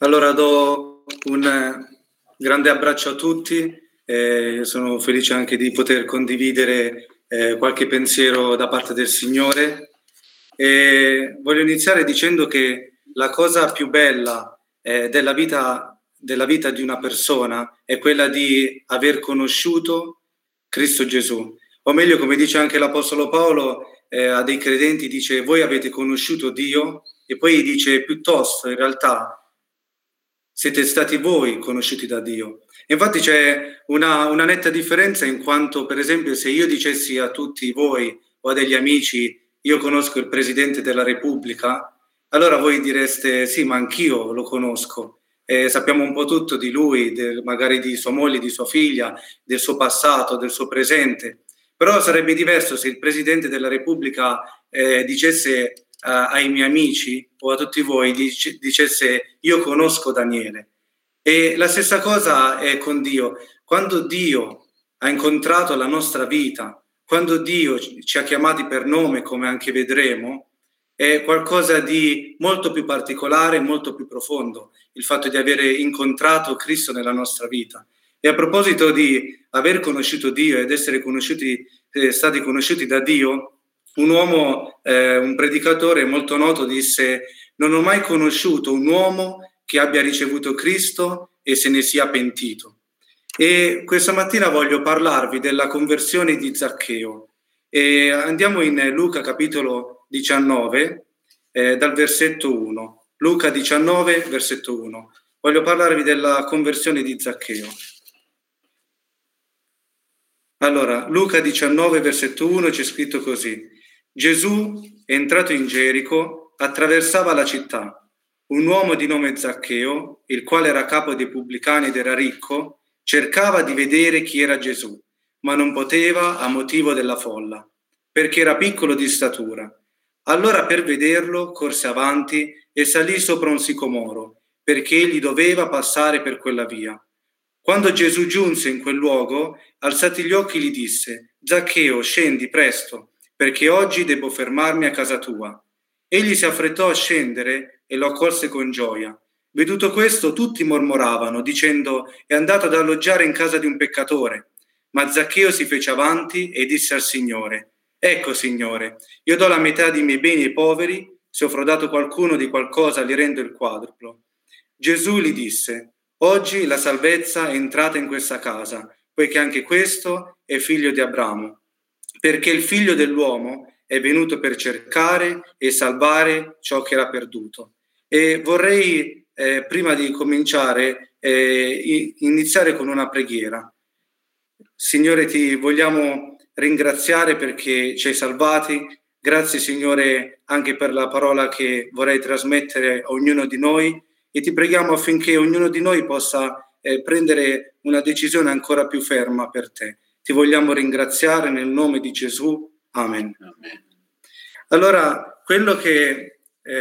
Allora do un grande abbraccio a tutti, sono felice anche di poter condividere qualche pensiero da parte del Signore. Voglio iniziare dicendo che la cosa più bella della vita di una persona è quella di aver conosciuto Cristo Gesù. O meglio, come dice anche l'Apostolo Paolo a dei credenti, dice: voi avete conosciuto Dio, e poi dice piuttosto in realtà siete stati voi conosciuti da Dio. Infatti c'è una netta differenza, in quanto, per esempio, se io dicessi a tutti voi o a degli amici io conosco il Presidente della Repubblica, allora voi direste sì, ma anch'io lo conosco. Sappiamo un po' tutto di lui, magari di sua moglie, di sua figlia, del suo passato, del suo presente. Però sarebbe diverso se il Presidente della Repubblica dicesse ai miei amici o a tutti voi, dicesse: io conosco Daniele. E la stessa cosa è con Dio. Quando Dio ha incontrato la nostra vita, quando Dio ci ha chiamati per nome, come anche vedremo, è qualcosa di molto più particolare, molto più profondo, il fatto di avere incontrato Cristo nella nostra vita. E a proposito di aver conosciuto Dio ed essere stati conosciuti da Dio, un uomo, un predicatore molto noto, disse: non ho mai conosciuto un uomo che abbia ricevuto Cristo e se ne sia pentito. E questa mattina voglio parlarvi della conversione di Zaccheo. E andiamo in Luca capitolo 19, dal versetto 1. Luca 19, versetto 1. Voglio parlarvi della conversione di Zaccheo. Allora, Luca 19, versetto 1, c'è scritto così: Gesù, entrato in Gerico, attraversava la città. Un uomo di nome Zaccheo, il quale era capo dei pubblicani ed era ricco, cercava di vedere chi era Gesù, ma non poteva a motivo della folla, perché era piccolo di statura. Allora, per vederlo, corse avanti e salì sopra un sicomoro, perché egli doveva passare per quella via. Quando Gesù giunse in quel luogo, alzati gli occhi gli disse: Zaccheo, scendi presto, perché oggi devo fermarmi a casa tua. Egli si affrettò a scendere e lo accolse con gioia. Veduto questo, tutti mormoravano, dicendo: è andato ad alloggiare in casa di un peccatore. Ma Zaccheo si fece avanti e disse al Signore: ecco, Signore, io do la metà dei miei beni ai poveri, se ho frodato qualcuno di qualcosa gli rendo il quadruplo. Gesù gli disse: oggi la salvezza è entrata in questa casa, poiché anche questo è figlio di Abramo, perché il figlio dell'uomo è venuto per cercare e salvare ciò che era perduto. E vorrei, prima di cominciare, iniziare con una preghiera. Signore, ti vogliamo ringraziare perché ci hai salvati. Grazie, Signore, anche per la parola che vorrei trasmettere a ognuno di noi, e ti preghiamo affinché ognuno di noi possa prendere una decisione ancora più ferma per te. Ti vogliamo ringraziare nel nome di Gesù. Amen. Amen. Allora, quello che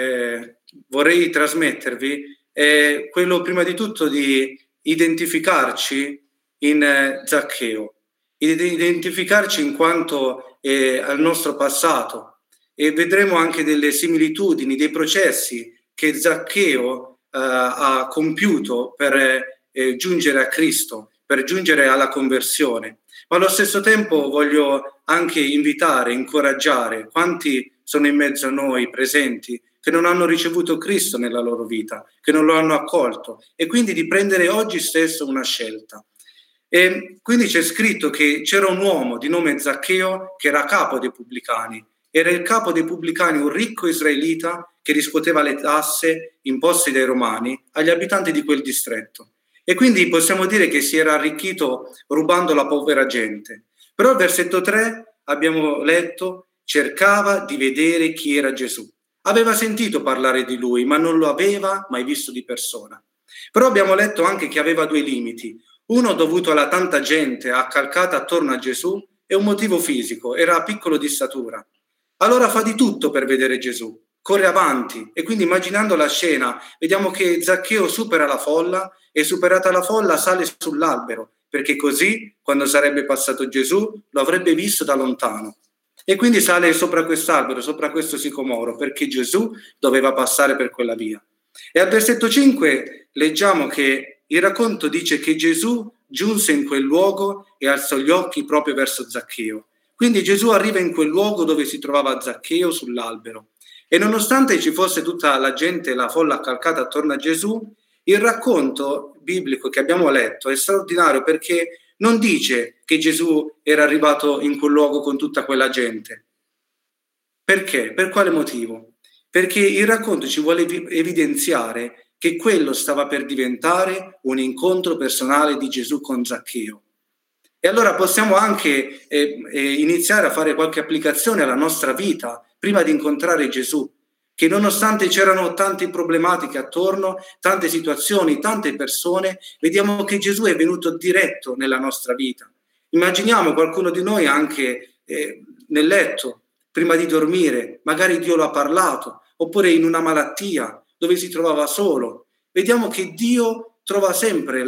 vorrei trasmettervi è quello, prima di tutto, di identificarci in Zaccheo, identificarci in quanto al nostro passato, e vedremo anche delle similitudini, dei processi che Zaccheo ha compiuto per giungere a Cristo, per giungere alla conversione. Ma allo stesso tempo voglio anche invitare, incoraggiare quanti sono in mezzo a noi presenti che non hanno ricevuto Cristo nella loro vita, che non lo hanno accolto, e quindi di prendere oggi stesso una scelta. E quindi c'è scritto che c'era un uomo di nome Zaccheo che era capo dei pubblicani. Era il capo dei pubblicani, un ricco israelita che riscuoteva le tasse imposte dai romani agli abitanti di quel distretto. E quindi possiamo dire che si era arricchito rubando la povera gente. Però al versetto 3 abbiamo letto: cercava di vedere chi era Gesù. Aveva sentito parlare di lui, ma non lo aveva mai visto di persona. Però abbiamo letto anche che aveva due limiti. Uno dovuto alla tanta gente accalcata attorno a Gesù, e un motivo fisico: era piccolo di statura. Allora fa di tutto per vedere Gesù, corre avanti, e quindi, immaginando la scena, vediamo che Zaccheo supera la folla e, superata la folla, sale sull'albero, perché così, quando sarebbe passato Gesù, lo avrebbe visto da lontano. E quindi sale sopra quest'albero, sopra questo sicomoro, perché Gesù doveva passare per quella via. E al versetto 5 leggiamo che il racconto dice che Gesù giunse in quel luogo e alzò gli occhi proprio verso Zaccheo. Quindi Gesù arriva in quel luogo dove si trovava Zaccheo sull'albero. E nonostante ci fosse tutta la gente, la folla accalcata attorno a Gesù, il racconto biblico che abbiamo letto è straordinario perché non dice che Gesù era arrivato in quel luogo con tutta quella gente. Perché? Per quale motivo? Perché il racconto ci vuole evidenziare che quello stava per diventare un incontro personale di Gesù con Zaccheo. E allora possiamo anche iniziare a fare qualche applicazione alla nostra vita prima di incontrare Gesù, che nonostante c'erano tante problematiche attorno, tante situazioni, tante persone, vediamo che Gesù è venuto diretto nella nostra vita. Immaginiamo qualcuno di noi anche nel letto, prima di dormire, magari Dio lo ha parlato, oppure in una malattia dove si trovava solo. Vediamo che Dio trova sempre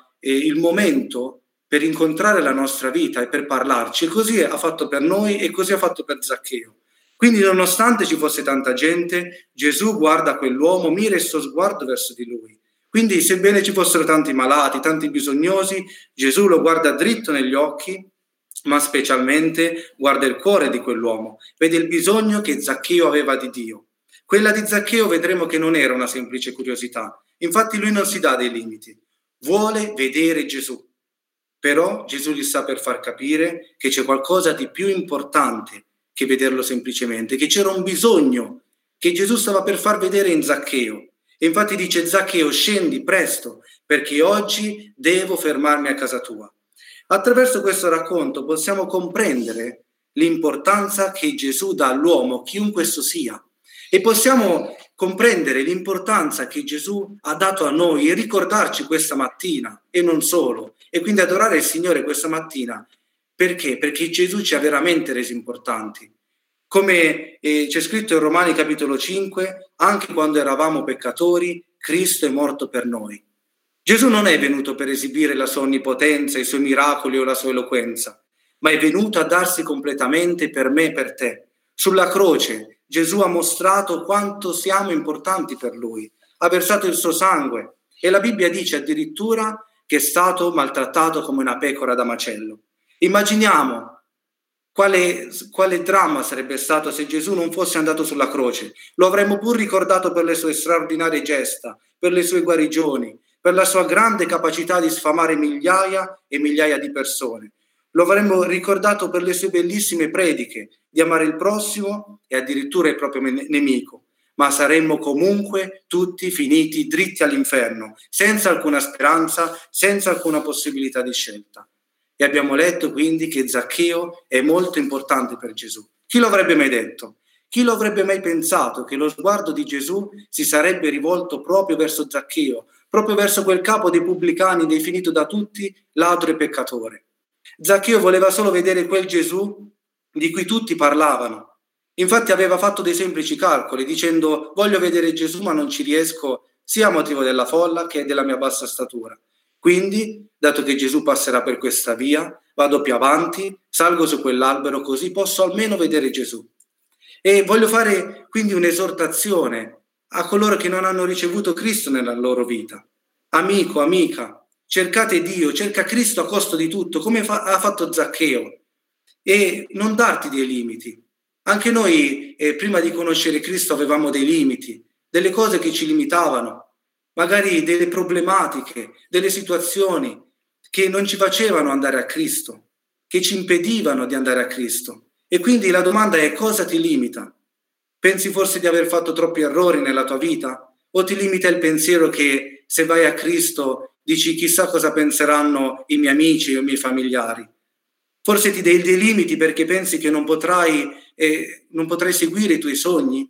il momento per incontrare la nostra vita e per parlarci. E così ha fatto per noi e così ha fatto per Zaccheo. Quindi nonostante ci fosse tanta gente, Gesù guarda quell'uomo, mira il suo sguardo verso di lui. Quindi sebbene ci fossero tanti malati, tanti bisognosi, Gesù lo guarda dritto negli occhi, ma specialmente guarda il cuore di quell'uomo, vede il bisogno che Zaccheo aveva di Dio. Quella di Zaccheo vedremo che non era una semplice curiosità, infatti lui non si dà dei limiti, vuole vedere Gesù. Però Gesù gli sta per far capire che c'è qualcosa di più importante che vederlo semplicemente, che c'era un bisogno che Gesù stava per far vedere in Zaccheo. E infatti dice: Zaccheo, scendi presto, perché oggi devo fermarmi a casa tua. Attraverso questo racconto possiamo comprendere l'importanza che Gesù dà all'uomo, chiunque esso sia, e possiamo comprendere l'importanza che Gesù ha dato a noi e ricordarci questa mattina, e non solo, e quindi adorare il Signore questa mattina. Perché? Perché Gesù ci ha veramente resi importanti. Come c'è scritto in Romani capitolo 5, anche quando eravamo peccatori, Cristo è morto per noi. Gesù non è venuto per esibire la sua onnipotenza, i suoi miracoli o la sua eloquenza, ma è venuto a darsi completamente per me e per te. Sulla croce Gesù ha mostrato quanto siamo importanti per Lui, ha versato il suo sangue e la Bibbia dice addirittura che è stato maltrattato come una pecora da macello. Immaginiamo quale dramma sarebbe stato se Gesù non fosse andato sulla croce. Lo avremmo pur ricordato per le sue straordinarie gesta, per le sue guarigioni, per la sua grande capacità di sfamare migliaia e migliaia di persone. Lo avremmo ricordato per le sue bellissime prediche di amare il prossimo e addirittura il proprio nemico, ma saremmo comunque tutti finiti dritti all'inferno, senza alcuna speranza, senza alcuna possibilità di scelta. E abbiamo letto quindi che Zaccheo è molto importante per Gesù. Chi lo avrebbe mai detto? Chi lo avrebbe mai pensato che lo sguardo di Gesù si sarebbe rivolto proprio verso Zaccheo, proprio verso quel capo dei pubblicani definito da tutti ladro e peccatore? Zaccheo voleva solo vedere quel Gesù di cui tutti parlavano. Infatti aveva fatto dei semplici calcoli dicendo: voglio vedere Gesù ma non ci riesco, sia a motivo della folla che della mia bassa statura. Quindi, dato che Gesù passerà per questa via, vado più avanti, salgo su quell'albero così posso almeno vedere Gesù. E voglio fare quindi un'esortazione a coloro che non hanno ricevuto Cristo nella loro vita. Amico, amica, cercate Dio, cerca Cristo a costo di tutto, come ha fatto Zaccheo, e non darti dei limiti. Anche noi, prima di conoscere Cristo, avevamo dei limiti, delle cose che ci limitavano, magari delle problematiche, delle situazioni che non ci facevano andare a Cristo, che ci impedivano di andare a Cristo. E quindi la domanda è: cosa ti limita? Pensi forse di aver fatto troppi errori nella tua vita? O ti limita il pensiero che se vai a Cristo dici chissà cosa penseranno i miei amici o i miei familiari? Forse ti dai dei limiti perché pensi che non potrai seguire i tuoi sogni?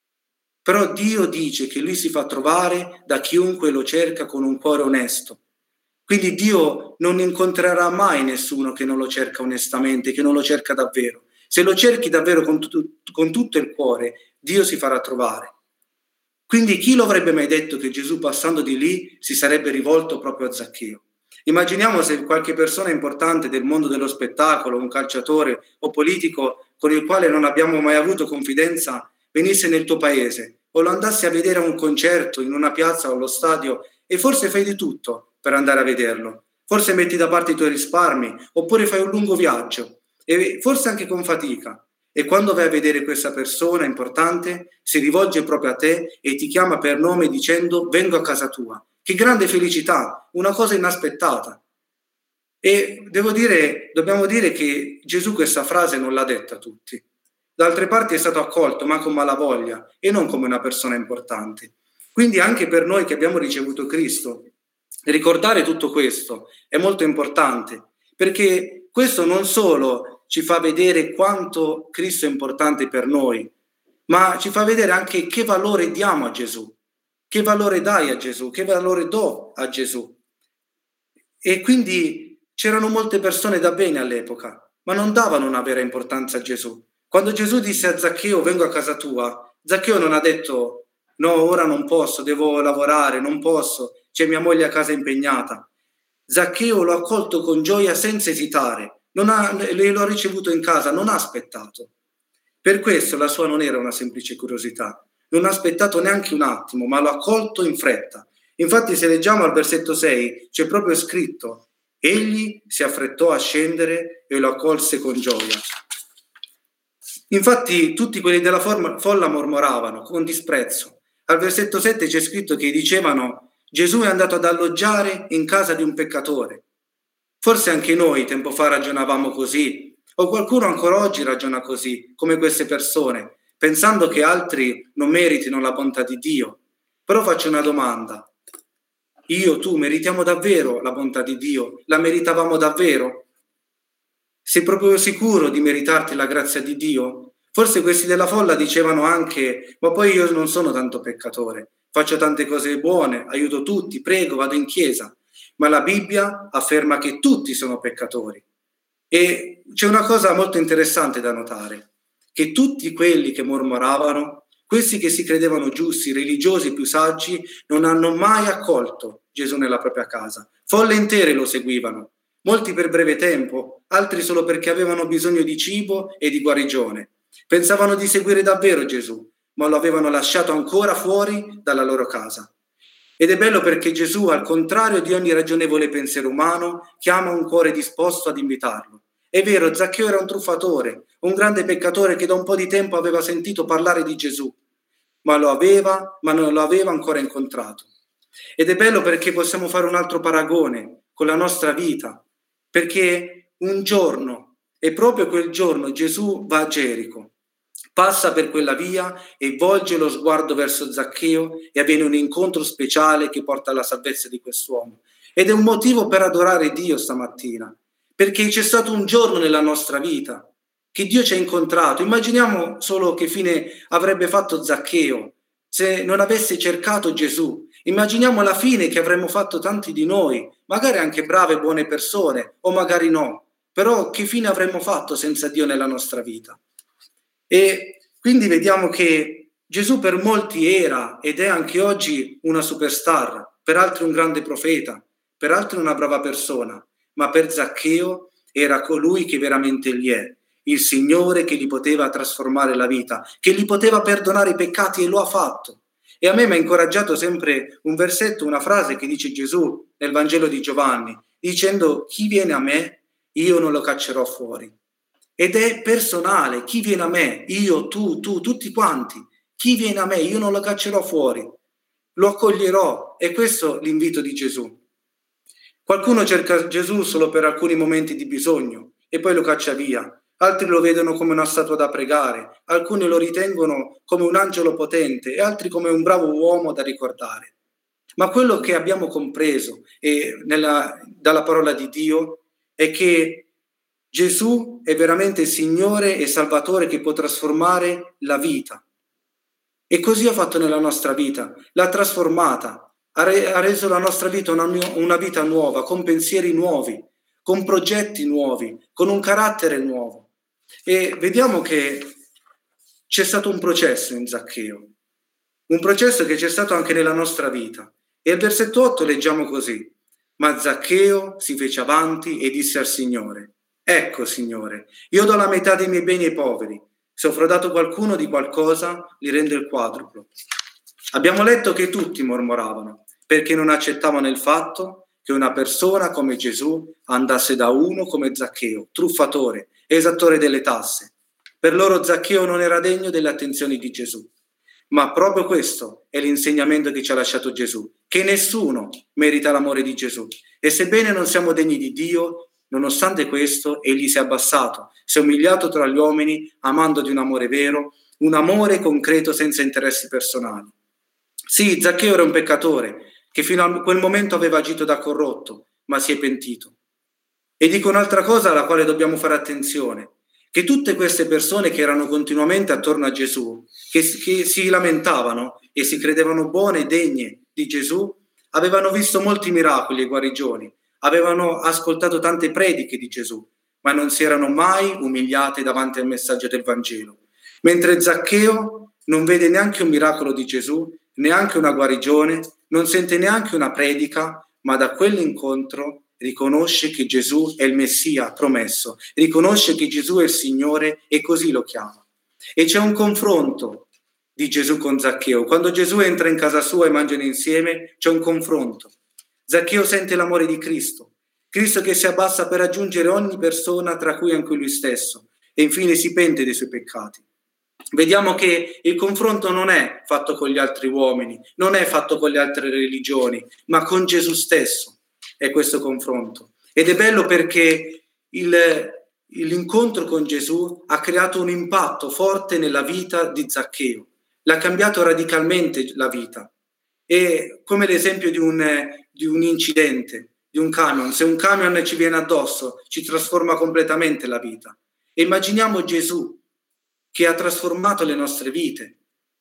Però Dio dice che Lui si fa trovare da chiunque lo cerca con un cuore onesto. Quindi Dio non incontrerà mai nessuno che non lo cerca onestamente, che non lo cerca davvero. Se lo cerchi davvero con tutto il cuore, Dio si farà trovare. Quindi chi lo avrebbe mai detto che Gesù, passando di lì, si sarebbe rivolto proprio a Zaccheo? Immaginiamo se qualche persona importante del mondo dello spettacolo, un calciatore o politico con il quale non abbiamo mai avuto confidenza, venisse nel tuo paese o lo andassi a vedere a un concerto, in una piazza o allo stadio, e forse fai di tutto per andare a vederlo. Forse metti da parte i tuoi risparmi, oppure fai un lungo viaggio, e forse anche con fatica. E quando vai a vedere questa persona importante, si rivolge proprio a te e ti chiama per nome dicendo: vengo a casa tua. Che grande felicità, una cosa inaspettata. E dobbiamo dire che Gesù questa frase non l'ha detta a tutti. Da altre parti è stato accolto, ma con malavoglia, e non come una persona importante. Quindi anche per noi che abbiamo ricevuto Cristo, ricordare tutto questo è molto importante, perché questo non solo ci fa vedere quanto Cristo è importante per noi, ma ci fa vedere anche che valore diamo a Gesù, che valore dai a Gesù, che valore do a Gesù. E quindi c'erano molte persone da bene all'epoca, ma non davano una vera importanza a Gesù. Quando Gesù disse a Zaccheo: vengo a casa tua, Zaccheo non ha detto: no, ora non posso, devo lavorare, non posso, c'è mia moglie a casa impegnata. Zaccheo lo ha accolto con gioia senza esitare, lo ha ricevuto in casa, non ha aspettato. Per questo la sua non era una semplice curiosità, non ha aspettato neanche un attimo, ma l'ha accolto in fretta. Infatti, se leggiamo al versetto 6, c'è proprio scritto: egli si affrettò a scendere e lo accolse con gioia. Infatti tutti quelli della folla mormoravano con disprezzo. Al versetto 7 c'è scritto che dicevano: Gesù è andato ad alloggiare in casa di un peccatore. Forse anche noi tempo fa ragionavamo così, o qualcuno ancora oggi ragiona così, come queste persone, pensando che altri non meritino la bontà di Dio. Però faccio una domanda: io, tu, meritiamo davvero la bontà di Dio? La meritavamo davvero? Sei proprio sicuro di meritarti la grazia di Dio? Forse questi della folla dicevano anche: ma poi io non sono tanto peccatore, faccio tante cose buone, aiuto tutti, prego, vado in chiesa. Ma la Bibbia afferma che tutti sono peccatori. E c'è una cosa molto interessante da notare, che tutti quelli che mormoravano, questi che si credevano giusti, religiosi, più saggi, non hanno mai accolto Gesù nella propria casa. Folle intere lo seguivano, molti per breve tempo, altri solo perché avevano bisogno di cibo e di guarigione. Pensavano di seguire davvero Gesù, ma lo avevano lasciato ancora fuori dalla loro casa. Ed è bello perché Gesù, al contrario di ogni ragionevole pensiero umano, chiama un cuore disposto ad invitarlo. È vero, Zaccheo era un truffatore, un grande peccatore che da un po' di tempo aveva sentito parlare di Gesù, ma non lo aveva ancora incontrato. Ed è bello perché possiamo fare un altro paragone con la nostra vita, perché un giorno, e proprio quel giorno, Gesù va a Gerico, passa per quella via e volge lo sguardo verso Zaccheo e avviene un incontro speciale che porta alla salvezza di quest'uomo. Ed è un motivo per adorare Dio stamattina, perché c'è stato un giorno nella nostra vita che Dio ci ha incontrato. Immaginiamo solo che fine avrebbe fatto Zaccheo se non avesse cercato Gesù. Immaginiamo la fine che avremmo fatto tanti di noi, magari anche brave e buone persone, o magari no, però che fine avremmo fatto senza Dio nella nostra vita? E quindi vediamo che Gesù per molti era ed è anche oggi una superstar, per altri un grande profeta, per altri una brava persona, ma per Zaccheo era colui che veramente gli è, il Signore che gli poteva trasformare la vita, che gli poteva perdonare i peccati, e lo ha fatto. E a me mi ha incoraggiato sempre un versetto, una frase che dice Gesù nel Vangelo di Giovanni, dicendo: chi viene a me, io non lo caccerò fuori. Ed è personale: chi viene a me, io, tu, tutti quanti, chi viene a me, io non lo caccerò fuori, lo accoglierò. E questo è l'invito di Gesù. Qualcuno cerca Gesù solo per alcuni momenti di bisogno e poi lo caccia via. Altri lo vedono come una statua da pregare, alcuni lo ritengono come un angelo potente e altri come un bravo uomo da ricordare. Ma quello che abbiamo compreso dalla parola di Dio è che Gesù è veramente Signore e Salvatore che può trasformare la vita. E così ha fatto nella nostra vita, l'ha trasformata, ha reso la nostra vita una vita nuova, con pensieri nuovi, con progetti nuovi, con un carattere nuovo. E vediamo che c'è stato un processo in Zaccheo, un processo che c'è stato anche nella nostra vita. E al versetto 8 leggiamo così: ma Zaccheo si fece avanti e disse al Signore: ecco, Signore, io do la metà dei miei beni ai poveri. Se ho frodato qualcuno di qualcosa, gli rendo il quadruplo. Abbiamo letto che tutti mormoravano, perché non accettavano il fatto che una persona come Gesù andasse da uno come Zaccheo, truffatore, esattore delle tasse. Per loro Zaccheo non era degno delle attenzioni di Gesù. Ma proprio questo è l'insegnamento che ci ha lasciato Gesù, che nessuno merita l'amore di Gesù. E sebbene non siamo degni di Dio, nonostante questo, egli si è abbassato, si è umiliato tra gli uomini, amando di un amore vero, un amore concreto senza interessi personali. Sì, Zaccheo era un peccatore, che fino a quel momento aveva agito da corrotto, ma si è pentito. E dico un'altra cosa alla quale dobbiamo fare attenzione, che tutte queste persone che erano continuamente attorno a Gesù, che si lamentavano e si credevano buone e degne di Gesù, avevano visto molti miracoli e guarigioni, avevano ascoltato tante prediche di Gesù, ma non si erano mai umiliate davanti al messaggio del Vangelo. Mentre Zaccheo non vede neanche un miracolo di Gesù, neanche una guarigione, non sente neanche una predica, ma da quell'incontro riconosce che Gesù è il Messia promesso, riconosce che Gesù è il Signore e così lo chiama. E c'è un confronto di Gesù con Zaccheo. Quando Gesù entra in casa sua e mangiano insieme, c'è un confronto. Zaccheo sente l'amore di Cristo, Cristo che si abbassa per raggiungere ogni persona, tra cui anche lui stesso, e infine si pente dei suoi peccati. Vediamo che il confronto non è fatto con gli altri uomini, non è fatto con le altre religioni, ma con Gesù stesso è questo confronto. Ed è bello perché l'incontro con Gesù ha creato un impatto forte nella vita di Zaccheo, l'ha cambiato radicalmente la vita. È come l'esempio di un incidente, di un camion. Se un camion ci viene addosso, ci trasforma completamente la vita. E immaginiamo Gesù che ha trasformato le nostre vite.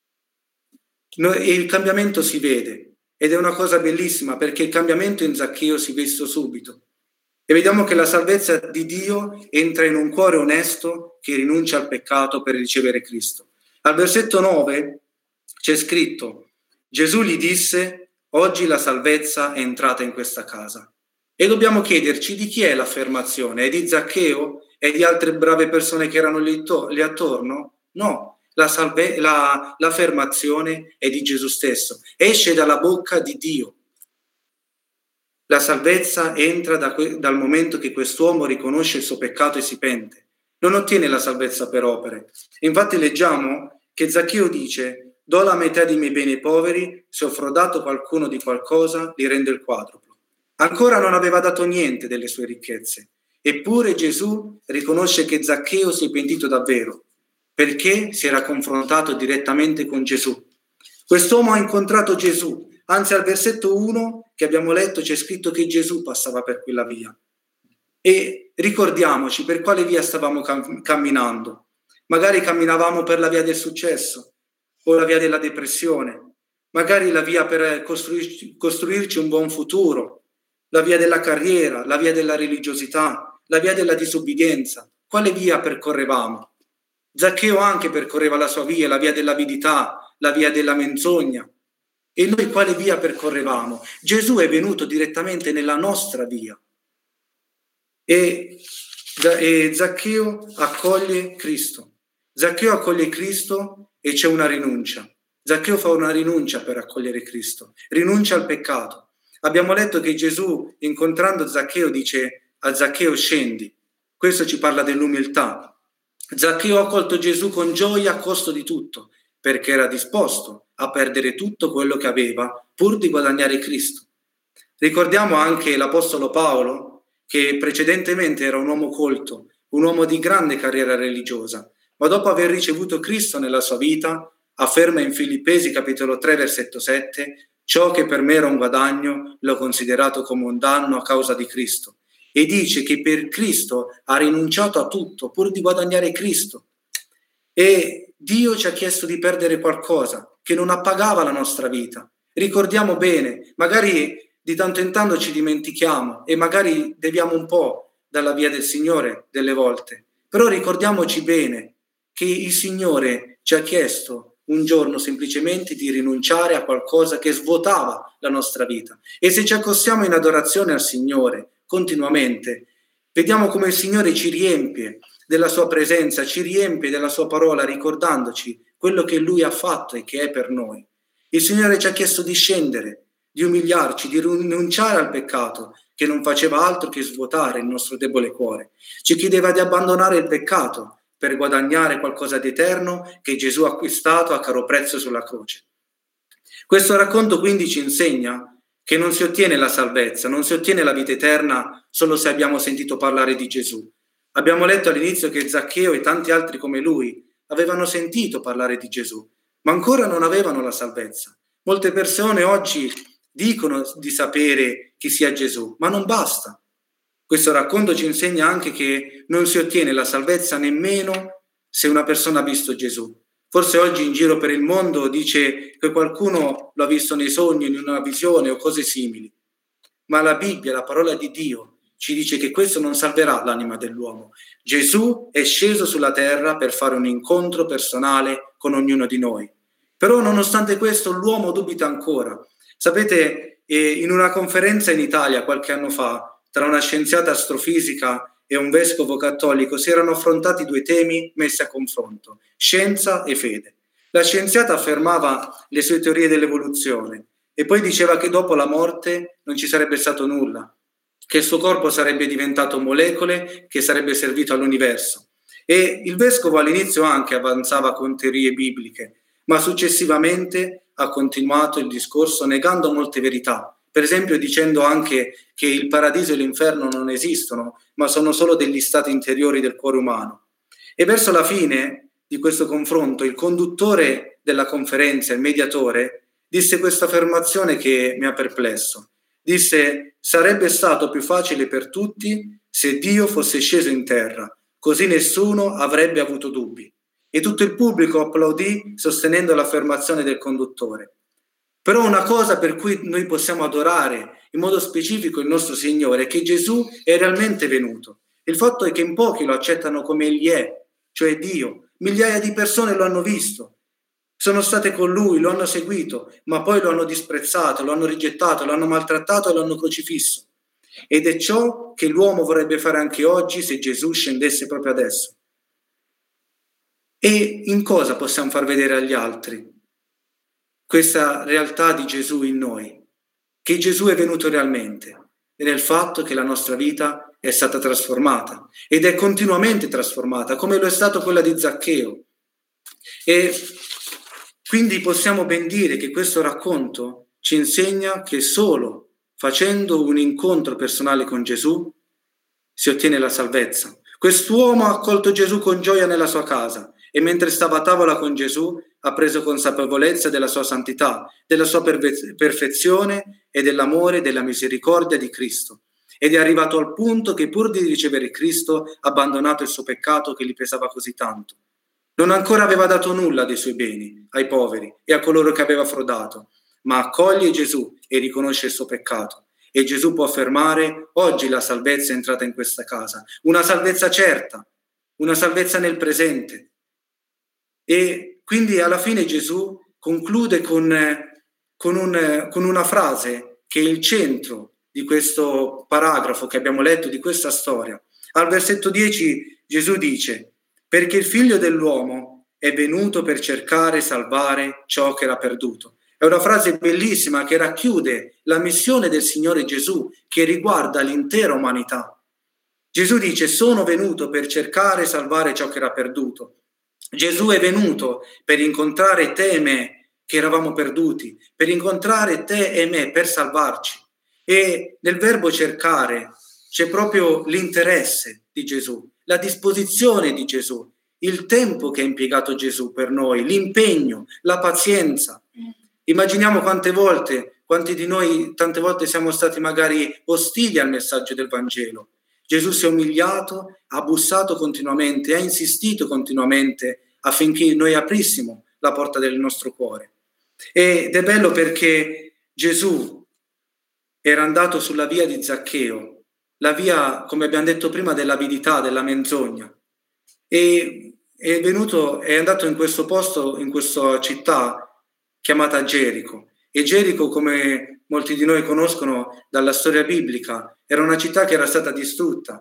E il cambiamento si vede. Ed è una cosa bellissima perché il cambiamento in Zaccheo si vede subito. E vediamo che la salvezza di Dio entra in un cuore onesto che rinuncia al peccato per ricevere Cristo. Al versetto 9 c'è scritto: Gesù gli disse: oggi la salvezza è entrata in questa casa. E dobbiamo chiederci di chi è l'affermazione? È di Zaccheo? È di altre brave persone che erano lì attorno? No. L'affermazione è di Gesù stesso, esce dalla bocca di Dio. La salvezza entra dal momento che quest'uomo riconosce il suo peccato e si pente. Non ottiene la salvezza per opere. Infatti leggiamo che Zaccheo dice: do la metà dei miei beni ai poveri, se ho frodato qualcuno di qualcosa, li rendo il quadruplo. Ancora non aveva dato niente delle sue ricchezze. Eppure Gesù riconosce che Zaccheo si è pentito davvero, perché si era confrontato direttamente con Gesù. Quest'uomo ha incontrato Gesù, anzi al versetto 1 che abbiamo letto c'è scritto che Gesù passava per quella via. E ricordiamoci per quale via stavamo camminando. Magari camminavamo per la via del successo o la via della depressione, magari la via per costruirci un buon futuro, la via della carriera, la via della religiosità, la via della disubbidienza. Quale via percorrevamo? Zaccheo anche percorreva la sua via, la via dell'avidità, la via della menzogna. E noi quale via percorrevamo? Gesù è venuto direttamente nella nostra via. E Zaccheo accoglie Cristo. Zaccheo accoglie Cristo e c'è una rinuncia. Zaccheo fa una rinuncia per accogliere Cristo. Rinuncia al peccato. Abbiamo letto che Gesù, incontrando Zaccheo, dice a Zaccheo: scendi. Questo ci parla dell'umiltà. Zaccheo ha accolto Gesù con gioia a costo di tutto, perché era disposto a perdere tutto quello che aveva pur di guadagnare Cristo. Ricordiamo anche l'Apostolo Paolo, che precedentemente era un uomo colto, un uomo di grande carriera religiosa, ma dopo aver ricevuto Cristo nella sua vita, afferma in Filippesi capitolo 3 versetto 7: ciò che per me era un guadagno l'ho considerato come un danno a causa di Cristo. E dice che per Cristo ha rinunciato a tutto pur di guadagnare Cristo. E Dio ci ha chiesto di perdere qualcosa che non appagava la nostra vita. Ricordiamo bene, magari di tanto in tanto ci dimentichiamo e magari deviamo un po' dalla via del Signore delle volte, però ricordiamoci bene che il Signore ci ha chiesto un giorno semplicemente di rinunciare a qualcosa che svuotava la nostra vita. E se ci accostiamo in adorazione al Signore continuamente, vediamo come il Signore ci riempie della sua presenza, ci riempie della sua parola, ricordandoci quello che Lui ha fatto e che è per noi. Il Signore ci ha chiesto di scendere, di umiliarci, di rinunciare al peccato, che non faceva altro che svuotare il nostro debole cuore. Ci chiedeva di abbandonare il peccato per guadagnare qualcosa di eterno che Gesù ha acquistato a caro prezzo sulla croce. Questo racconto quindi ci insegna che non si ottiene la salvezza, non si ottiene la vita eterna solo se abbiamo sentito parlare di Gesù. Abbiamo letto all'inizio che Zaccheo e tanti altri come lui avevano sentito parlare di Gesù, ma ancora non avevano la salvezza. Molte persone oggi dicono di sapere chi sia Gesù, ma non basta. Questo racconto ci insegna anche che non si ottiene la salvezza nemmeno se una persona ha visto Gesù. Forse oggi in giro per il mondo dice che qualcuno lo ha visto nei sogni, in una visione o cose simili. Ma la Bibbia, la parola di Dio, ci dice che questo non salverà l'anima dell'uomo. Gesù è sceso sulla terra per fare un incontro personale con ognuno di noi. Però nonostante questo l'uomo dubita ancora. Sapete, in una conferenza in Italia qualche anno fa, tra una scienziata astrofisica e un vescovo cattolico, si erano affrontati due temi messi a confronto: scienza e fede. La scienziata affermava le sue teorie dell'evoluzione e poi diceva che dopo la morte non ci sarebbe stato nulla, che il suo corpo sarebbe diventato molecole, che sarebbe servito all'universo. E il vescovo all'inizio anche avanzava con teorie bibliche, ma successivamente ha continuato il discorso negando molte verità, per esempio dicendo anche che il paradiso e l'inferno non esistono, ma sono solo degli stati interiori del cuore umano. E verso la fine di questo confronto il conduttore della conferenza, il mediatore, disse questa affermazione che mi ha perplesso. Disse: sarebbe stato più facile per tutti se Dio fosse sceso in terra, così nessuno avrebbe avuto dubbi. E tutto il pubblico applaudì sostenendo l'affermazione del conduttore. Però una cosa per cui noi possiamo adorare in modo specifico il nostro Signore è che Gesù è realmente venuto. Il fatto è che in pochi lo accettano come Egli è, cioè Dio. Migliaia di persone lo hanno visto, sono state con Lui, lo hanno seguito, ma poi lo hanno disprezzato, lo hanno rigettato, lo hanno maltrattato e lo hanno crocifisso. Ed è ciò che l'uomo vorrebbe fare anche oggi se Gesù scendesse proprio adesso. E in cosa possiamo far vedere agli altri questa realtà di Gesù in noi? Che Gesù è venuto realmente e nel fatto che la nostra vita è stata trasformata ed è continuamente trasformata, come lo è stato quella di Zaccheo. E quindi possiamo ben dire che questo racconto ci insegna che solo facendo un incontro personale con Gesù si ottiene la salvezza. Quest'uomo ha accolto Gesù con gioia nella sua casa e mentre stava a tavola con Gesù ha preso consapevolezza della sua santità, della sua perfezione e dell'amore e della misericordia di Cristo. Ed è arrivato al punto che pur di ricevere Cristo ha abbandonato il suo peccato che gli pesava così tanto. Non ancora aveva dato nulla dei suoi beni ai poveri e a coloro che aveva frodato, ma accoglie Gesù e riconosce il suo peccato. E Gesù può affermare: oggi la salvezza è entrata in questa casa, una salvezza certa, una salvezza nel presente. E quindi alla fine Gesù conclude con una frase che è il centro di questo paragrafo che abbiamo letto, di questa storia. Al versetto 10 Gesù dice: perché il figlio dell'uomo è venuto per cercare e salvare ciò che era perduto. È una frase bellissima che racchiude la missione del Signore Gesù, che riguarda l'intera umanità. Gesù dice: sono venuto per cercare e salvare ciò che era perduto. Gesù è venuto per incontrare te e me, che eravamo perduti, per incontrare te e me, per salvarci. E nel verbo cercare c'è proprio l'interesse di Gesù, la disposizione di Gesù, il tempo che ha impiegato Gesù per noi, l'impegno, la pazienza. Immaginiamo quanti di noi tante volte siamo stati magari ostili al messaggio del Vangelo. Gesù si è umiliato, ha bussato continuamente, ha insistito continuamente affinché noi aprissimo la porta del nostro cuore. Ed è bello perché Gesù era andato sulla via di Zaccheo, la via, come abbiamo detto prima, dell'avidità, della menzogna. E è andato in questo posto, in questa città chiamata Gerico. E Gerico, come molti di noi conoscono dalla storia biblica, era una città che era stata distrutta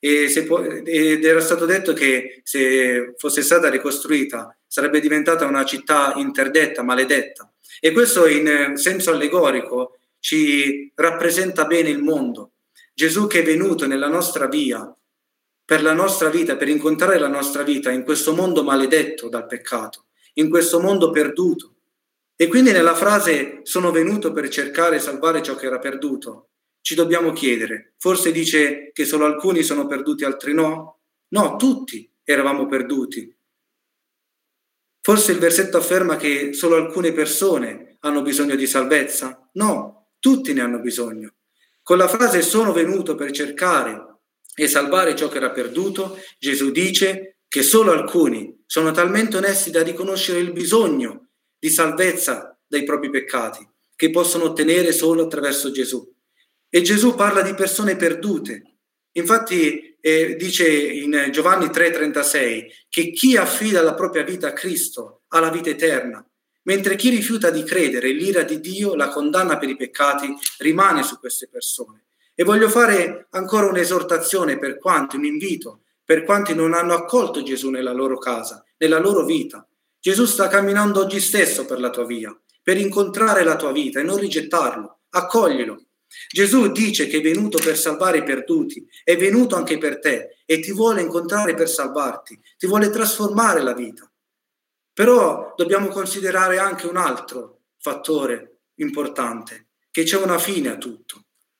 ed era stato detto che se fosse stata ricostruita sarebbe diventata una città interdetta, maledetta. E questo in senso allegorico ci rappresenta bene il mondo. Gesù che è venuto nella nostra via, per la nostra vita, per incontrare la nostra vita in questo mondo maledetto dal peccato, in questo mondo perduto. E quindi nella frase sono venuto per cercare e salvare ciò che era perduto, ci dobbiamo chiedere, forse dice che solo alcuni sono perduti, altri no? No, tutti eravamo perduti. Forse il versetto afferma che solo alcune persone hanno bisogno di salvezza? No, tutti ne hanno bisogno. Con la frase sono venuto per cercare e salvare ciò che era perduto, Gesù dice che solo alcuni sono talmente onesti da riconoscere il bisogno di salvezza dai propri peccati, che possono ottenere solo attraverso Gesù. E Gesù parla di persone perdute. Infatti dice in Giovanni 3,36 che chi affida la propria vita a Cristo ha la vita eterna, mentre chi rifiuta di credere, l'ira di Dio, la condanna per i peccati, rimane su queste persone. E voglio fare ancora un'esortazione per quanti, un invito, per quanti non hanno accolto Gesù nella loro casa, nella loro vita. Gesù sta camminando oggi stesso per la tua via, per incontrare la tua vita e non rigettarlo, accoglilo. Gesù dice che è venuto per salvare i perduti, è venuto anche per te e ti vuole incontrare per salvarti, ti vuole trasformare la vita. Però dobbiamo considerare anche un altro fattore importante, che c'è una fine a tutto.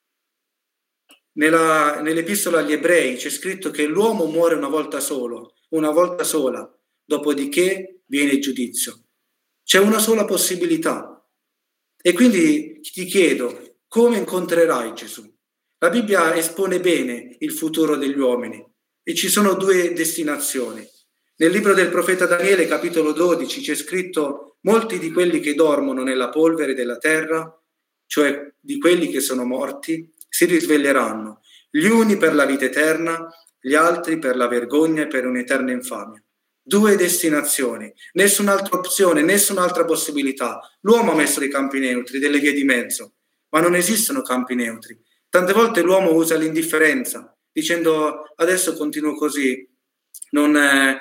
Nell'epistola agli Ebrei c'è scritto che l'uomo muore una volta sola, dopodiché viene il giudizio. C'è una sola possibilità. E quindi ti chiedo, come incontrerai Gesù? La Bibbia espone bene il futuro degli uomini e ci sono due destinazioni. Nel libro del profeta Daniele, capitolo 12, c'è scritto: molti di quelli che dormono nella polvere della terra, cioè di quelli che sono morti, si risveglieranno, gli uni per la vita eterna, gli altri per la vergogna e per un'eterna infamia. Due destinazioni, nessun'altra opzione, nessun'altra possibilità. L'uomo ha messo dei campi neutri, delle vie di mezzo, ma non esistono campi neutri. Tante volte l'uomo usa l'indifferenza, dicendo adesso continuo così, non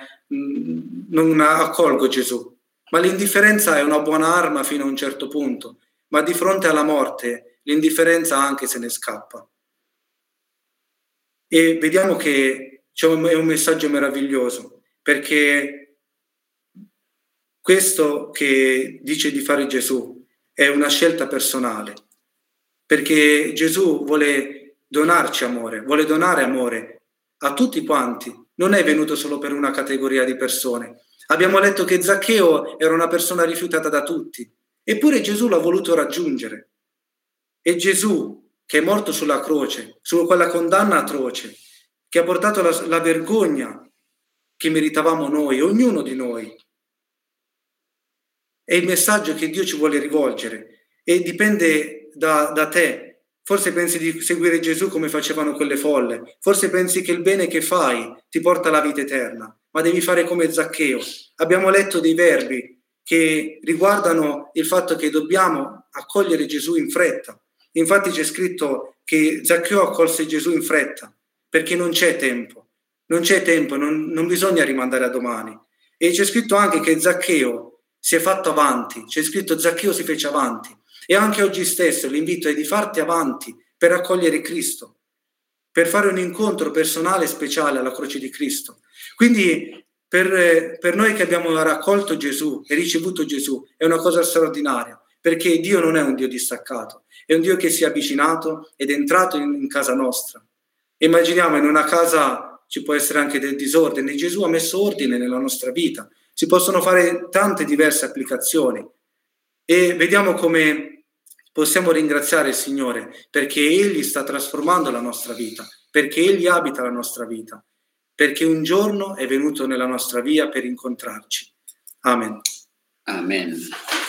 accolgo Gesù. Ma l'indifferenza è una buona arma fino a un certo punto, ma di fronte alla morte l'indifferenza anche se ne scappa. E vediamo che è un messaggio meraviglioso, perché questo che dice di fare Gesù è una scelta personale, perché Gesù vuole donarci amore, vuole donare amore a tutti quanti, non è venuto solo per una categoria di persone. Abbiamo letto che Zaccheo era una persona rifiutata da tutti, eppure Gesù l'ha voluto raggiungere. E Gesù, che è morto sulla croce, su quella condanna atroce, che ha portato la vergogna che meritavamo noi, ognuno di noi, è il messaggio che Dio ci vuole rivolgere e dipende da te. Forse pensi di seguire Gesù come facevano quelle folle, forse pensi che il bene che fai ti porta alla vita eterna, ma devi fare come Zaccheo. Abbiamo letto dei verbi che riguardano il fatto che dobbiamo accogliere Gesù in fretta. Infatti c'è scritto che Zaccheo accolse Gesù in fretta, perché non c'è tempo, non bisogna rimandare a domani. E c'è scritto anche che Zaccheo si è fatto avanti, c'è scritto Zaccheo si fece avanti. E anche oggi stesso l'invito è di farti avanti per accogliere Cristo, per fare un incontro personale e speciale alla croce di Cristo. Quindi per noi che abbiamo raccolto Gesù e ricevuto Gesù è una cosa straordinaria, perché Dio non è un Dio distaccato, è un Dio che si è avvicinato ed è entrato in casa nostra. Immaginiamo, in una casa ci può essere anche del disordine, Gesù ha messo ordine nella nostra vita, si possono fare tante diverse applicazioni e vediamo come possiamo ringraziare il Signore perché Egli sta trasformando la nostra vita, perché Egli abita la nostra vita, perché un giorno è venuto nella nostra via per incontrarci. Amen. Amen.